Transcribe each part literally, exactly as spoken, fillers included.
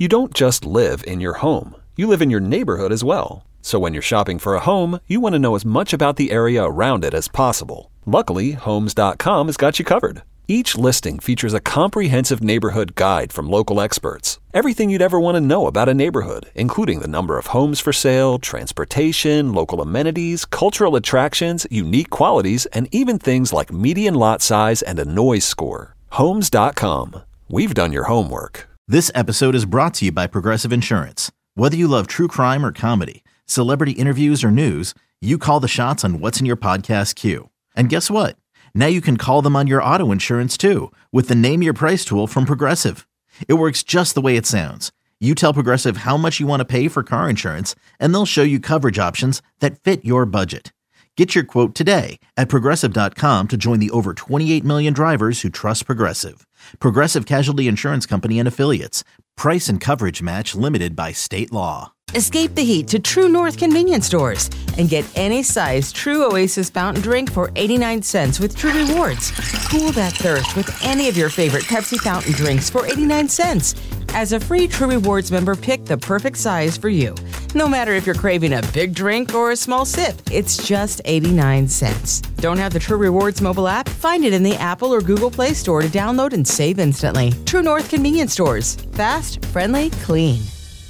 You don't just live in your home. You live in your neighborhood as well. So when you're shopping for a home, you want to know as much about the area around it as possible. Luckily, Homes dot com has got you covered. Each listing features a comprehensive neighborhood guide from local experts. Everything you'd ever want to know about a neighborhood, including the number of homes for sale, transportation, local amenities, cultural attractions, unique qualities, and even things like median lot size and a noise score. Homes dot com. We've done your homework. This episode is brought to you by Progressive Insurance. Whether you love true crime or comedy, celebrity interviews or news, you call the shots on what's in your podcast queue. And guess what? Now you can call them on your auto insurance too with the Name Your Price tool from Progressive. It works just the way it sounds. You tell Progressive how much you want to pay for car insurance, and they'll show you coverage options that fit your budget. Get your quote today at Progressive dot com to join the over twenty-eight million drivers who trust Progressive. Progressive Casualty Insurance Company and Affiliates. Price and coverage match limited by state law. Escape the heat to True North convenience stores and get any size True Oasis fountain drink for eighty-nine cents with True Rewards. Cool that thirst with any of your favorite Pepsi fountain drinks for eighty-nine cents. As a free True Rewards member, pick the perfect size for you. No matter if you're craving a big drink or a small sip, it's just eighty-nine cents. Don't have the True Rewards mobile app? Find it in the Apple or Google Play Store to download and save instantly. True North convenience stores. Fast, friendly, clean.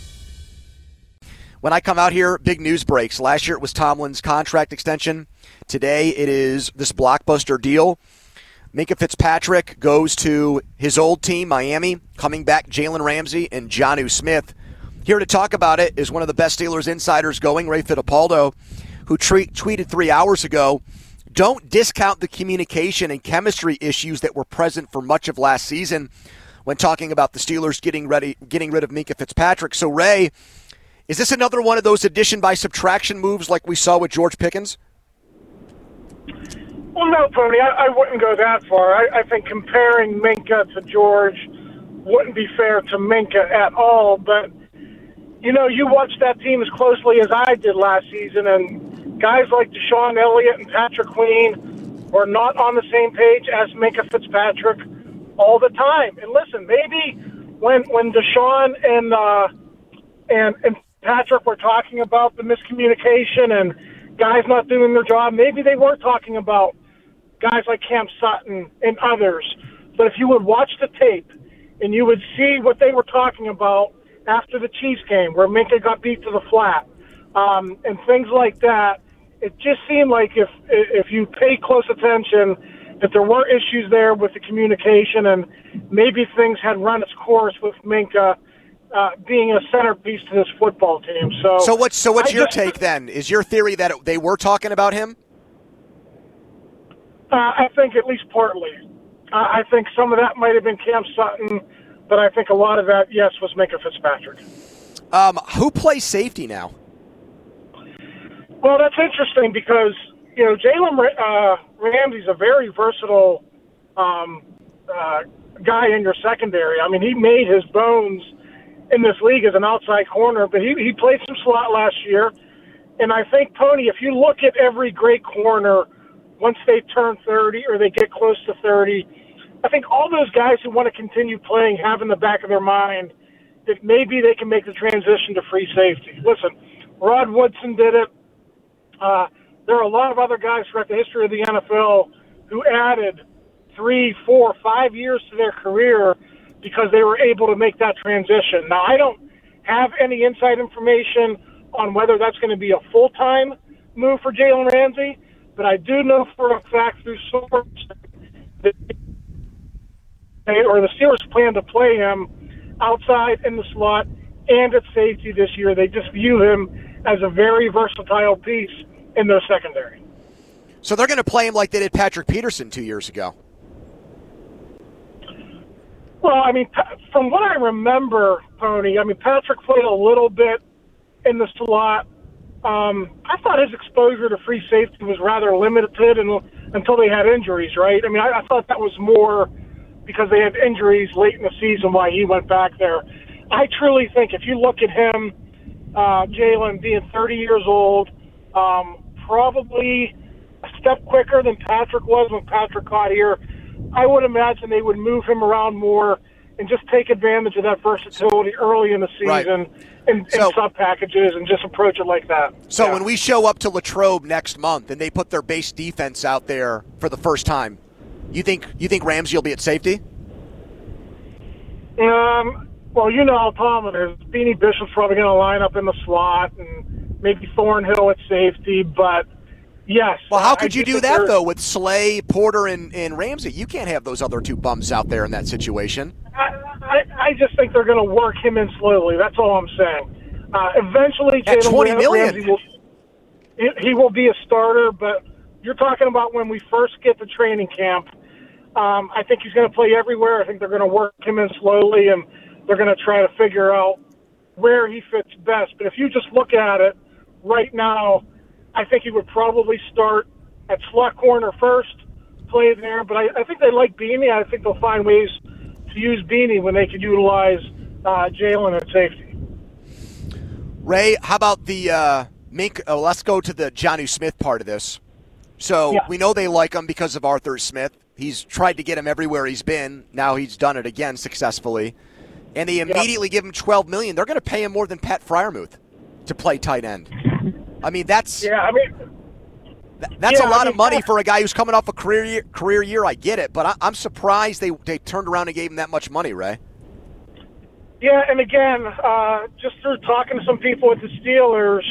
When I come out here, big news breaks. Last year it was Tomlin's contract extension. Today it is this blockbuster deal. Minkah Fitzpatrick goes to his old team, Miami. Coming back, Jalen Ramsey and Jonnu Smith. Here to talk about it is one of the best Steelers insiders going, Ray Fittipaldo, who tre- tweeted three hours ago, don't discount the communication and chemistry issues that were present for much of last season when talking about the Steelers getting ready, getting rid of Minkah Fitzpatrick. So, Ray, is this another one of those addition by subtraction moves like we saw with George Pickens? Well, no, Tony, I, I wouldn't go that far. I, I think comparing Minkah to George wouldn't be fair to Minkah at all. But, you know, you watched that team as closely as I did last season, and guys like Deshaun Elliott and Patrick Queen were not on the same page as Minkah Fitzpatrick all the time. And listen, maybe when when Deshaun and uh, and and Patrick were talking about the miscommunication and guys not doing their job, maybe they weren't talking about guys like Cam Sutton and others. But if you would watch the tape and you would see what they were talking about after the Chiefs game where Minkah got beat to the flat um, and things like that, it just seemed like if if you pay close attention that there were issues there with the communication and maybe things had run its course with Minkah Uh, being a centerpiece to this football team. So, so what's so what's I your just, take then? Is your theory that it, they were talking about him? Uh, I think at least partly. Uh, I think some of that might have been Cam Sutton, but I think a lot of that, yes, was Minkah Fitzpatrick. Um, who plays safety now? Well, that's interesting because you know Jalen uh, Ramsey's a very versatile um, uh, guy in your secondary. I mean, he made his bones in this league as an outside corner, but he, he played some slot last year. And I think, Tony, if you look at every great corner, once they turn thirty or they get close to thirty, I think all those guys who want to continue playing have in the back of their mind that maybe they can make the transition to free safety. Listen, Rod Woodson did it. Uh, there are a lot of other guys throughout the history of the N F L who added three, four, five years to their career because they were able to make that transition. Now, I don't have any inside information on whether that's going to be a full-time move for Jalen Ramsey, but I do know for a fact through sources that they, or the Steelers plan to play him outside in the slot and at safety this year. They just view him as a very versatile piece in their secondary. So they're going to play him like they did Patrick Peterson two years ago. Well, I mean, from what I remember, Tony, I mean, Patrick played a little bit in the slot. Um, I thought his exposure to free safety was rather limited in, until they had injuries, right? I mean, I, I thought that was more because they had injuries late in the season why he went back there. I truly think if you look at him, uh, Jalen being thirty years old, um, probably a step quicker than Patrick was when Patrick got here, I would imagine they would move him around more and just take advantage of that versatility early in the season Right. and, So- and sub packages and just approach it like that. So Yeah. when we show up to Latrobe next month and they put their base defense out there for the first time, you think you think Ramsey will be at safety? Um, well, you know how Tom it is. Beanie Bishop's probably going to line up in the slot and maybe Thornhill at safety, but yes. Well, how I could you do think that, they're- though, with Slay, Porter, and, and Ramsey? You can't have those other two bums out there in that situation. I, I, I just think they're going to work him in slowly. That's all I'm saying. Uh, eventually, At Jalen twenty Ram- million. Ramsey will he, he will be a starter, but you're talking about when we first get to training camp. Um, I think he's going to play everywhere. I think they're going to work him in slowly, and they're going to try to figure out where he fits best. But if you just look at it right now, I think he would probably start at slot corner first, play there. But I, I think they like Beanie. I think they'll find ways to use Beanie when they can utilize uh, Jalen at safety. Ray, how about the uh, Mink? Oh, let's go to the Jonnu Smith part of this. So Yeah. we know they like him because of Arthur Smith. He's tried to get him everywhere he's been. Now he's done it again successfully. And they immediately give him twelve million dollars. They're going to pay him more than Pat Fryermuth to play tight end. I mean, that's Yeah, I mean, th- that's yeah, a lot I mean, of money Pat- for a guy who's coming off a career year, career year. I get it, but I, I'm surprised they, they turned around and gave him that much money, Ray. yeah, and again, uh, just through talking to some people at the Steelers,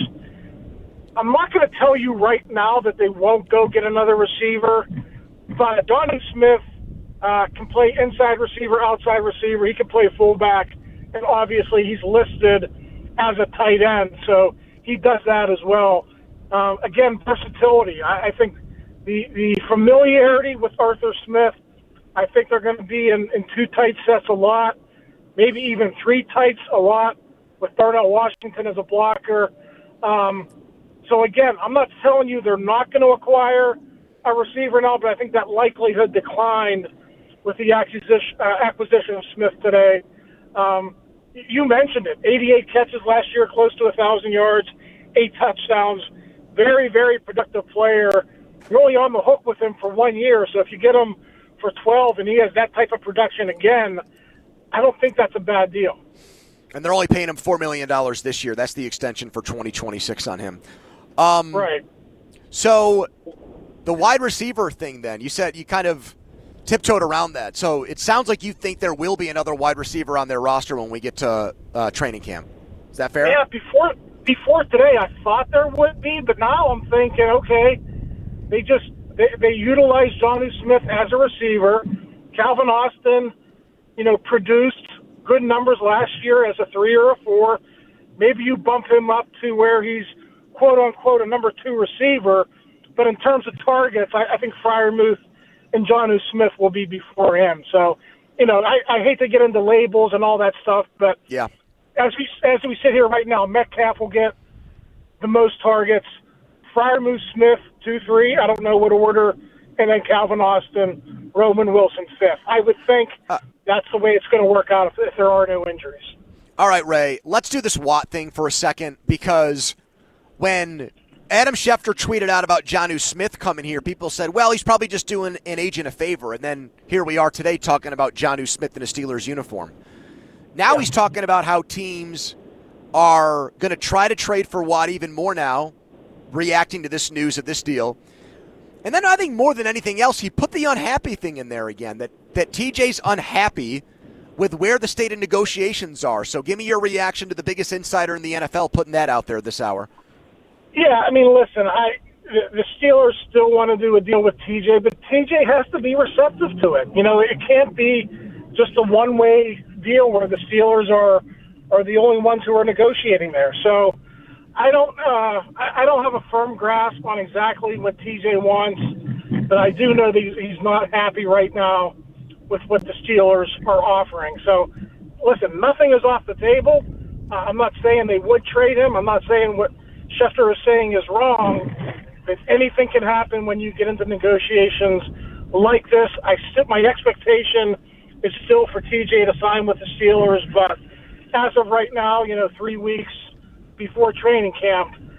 I'm not going to tell you right now that they won't go get another receiver, but Donnie Smith uh, can play inside receiver, outside receiver. He can play fullback, and obviously he's listed as a tight end, so he does that as well. Um, again, versatility. I, I think the, the familiarity with Arthur Smith, I think they're going to be in, in two tight sets a lot, maybe even three tights a lot with Darnell Washington as a blocker. Um, so, again, I'm not telling you they're not going to acquire a receiver now, but I think that likelihood declined with the acquisition, uh, acquisition of Smith today. Um, you mentioned it, eighty-eight catches last year, close to one thousand yards, eight touchdowns. Very, very productive player. You're only on the hook with him for one year, so if you get him for twelve and he has that type of production again, I don't think that's a bad deal. And they're only paying him four million dollars this year. That's the extension for twenty twenty-six on him. Um, Right. So the wide receiver thing then, you said you kind of tiptoed around that. So it sounds like you think there will be another wide receiver on their roster when we get to uh, training camp. Is that fair? Yeah, before before today, I thought there would be, but now I'm thinking, okay, they just they, they utilize Jonnu Smith as a receiver. Calvin Austin, you know, produced good numbers last year as a three or a four. Maybe you bump him up to where he's quote unquote a number two receiver. But in terms of targets, I, I think Fryermuth and Jonnu Smith will be before him. So, you know, I, I hate to get into labels and all that stuff, but Yeah. as we as we sit here right now, Metcalf will get the most targets. Fryermuth, Smith, two, three. I don't know what order, and then Calvin Austin, Roman Wilson, fifth. I would think Uh, that's the way it's going to work out if, if there are no injuries. All right, Ray, let's do this Watt thing for a second, because when Adam Schefter tweeted out about Jonnu Smith coming here, people said, well, he's probably just doing an agent a favor. And then here we are today talking about Jonnu Smith in a Steelers uniform. Now he's talking about how teams are going to try to trade for Watt even more now, reacting to this news of this deal. And then I think more than anything else, he put the unhappy thing in there again, that, that T J's unhappy with where the state of negotiations are. So give me your reaction to the biggest insider in the N F L putting that out there this hour. Yeah, I mean, listen, I the, the Steelers still want to do a deal with T J, but T J has to be receptive to it. You know, it can't be just a one-way deal where the Steelers are are the only ones who are negotiating there. So I don't uh, I, I don't have a firm grasp on exactly what T J wants, but I do know that he's, he's not happy right now with what the Steelers are offering. So, listen, nothing is off the table. Uh, I'm not saying they would trade him. I'm not saying what Schefter is saying is wrong. But anything can happen when you get into negotiations like this. I st- my expectation is still for T J to sign with the Steelers, but as of right now, you know, three weeks before training camp,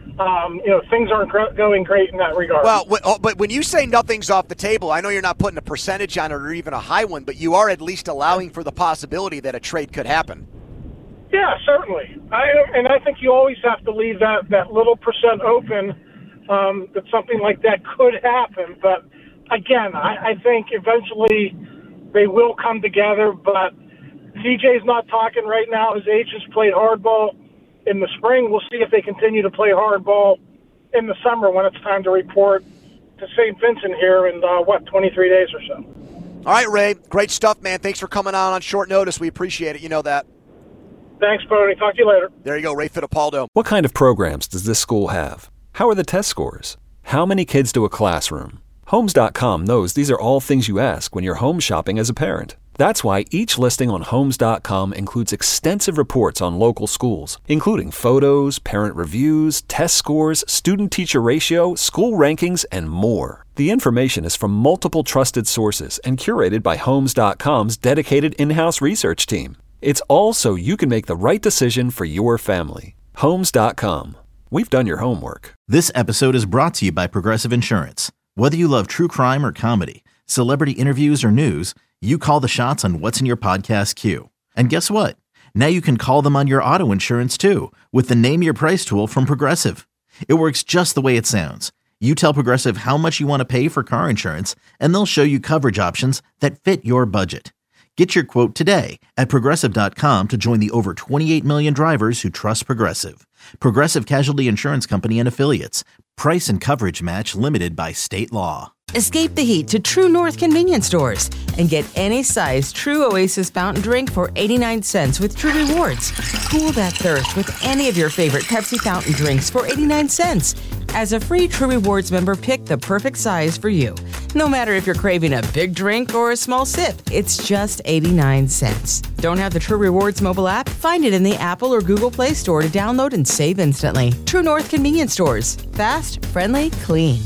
um, you know, things aren't gr- going great in that regard. Well, w- but when you say nothing's off the table, I know you're not putting a percentage on it or even a high one, but you are at least allowing for the possibility that a trade could happen. Yeah, certainly. I, and I think you always have to leave that, that little percent open um, that something like that could happen. But, again, I, I think eventually they will come together. But C J's not talking right now. His agents played hardball in the spring. We'll see if they continue to play hardball in the summer when it's time to report to Saint Vincent here in, uh, what, twenty-three days or so. All right, Ray. Great stuff, man. Thanks for coming on on short notice. We appreciate it. You know that. Thanks, Bodie. Talk to you later. There you go, Ray Fittipaldo. What kind of programs does this school have? How are the test scores? How many kids do a classroom? Homes dot com knows these are all things you ask when you're home shopping as a parent. That's why each listing on Homes dot com includes extensive reports on local schools, including photos, parent reviews, test scores, student-teacher ratio, school rankings, and more. The information is from multiple trusted sources and curated by Homes dot com's dedicated in-house research team. It's all so you can make the right decision for your family. Homes dot com. We've done your homework. This episode is brought to you by Progressive Insurance. Whether you love true crime or comedy, celebrity interviews or news, you call the shots on what's in your podcast queue. And guess what? Now you can call them on your auto insurance too with the Name Your Price tool from Progressive. It works just the way it sounds. You tell Progressive how much you want to pay for car insurance, and they'll show you coverage options that fit your budget. Get your quote today at Progressive dot com to join the over twenty-eight million drivers who trust Progressive. Progressive Casualty Insurance Company and Affiliates. Price and coverage match limited by state law. Escape the heat to True North convenience stores and get any size True Oasis fountain drink for eighty-nine cents with True Rewards. Cool that thirst with any of your favorite Pepsi fountain drinks for eighty-nine cents. As a free True Rewards member, pick the perfect size for you. No matter if you're craving a big drink or a small sip, it's just eighty-nine cents. Don't have the True Rewards mobile app? Find it in the Apple or Google Play Store to download and save instantly. True North convenience stores. Fast, friendly, clean.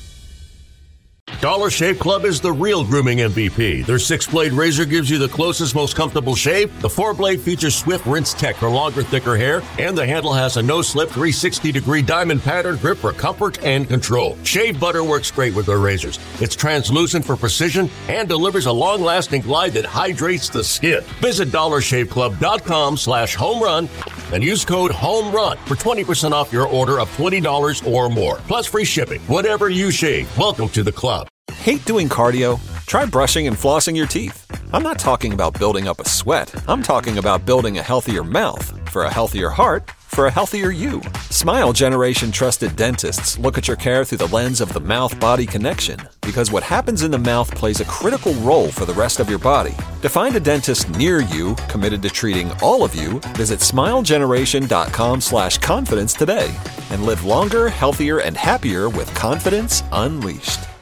Dollar Shave Club is the real grooming M V P. Their six-blade razor gives you the closest, most comfortable shave. The four-blade features Swift Rinse Tech for longer, thicker hair, and the handle has a no-slip three sixty degree diamond pattern grip for comfort and control. Shave butter works great with their razors. It's translucent for precision and delivers a long-lasting glide that hydrates the skin. Visit dollar shave club dot com slash home run and use code HOMERUN for twenty percent off your order of twenty dollars or more, plus free shipping. Whatever you shave, welcome to the club. Hate doing cardio? Try brushing and flossing your teeth. I'm not talking about building up a sweat. I'm talking about building a healthier mouth for a healthier heart for a healthier you. Smile Generation trusted dentists look at your care through the lens of the mouth-body connection because what happens in the mouth plays a critical role for the rest of your body. To find a dentist near you committed to treating all of you, visit smile generation dot com slash confidence today and live longer, healthier, and happier with confidence unleashed.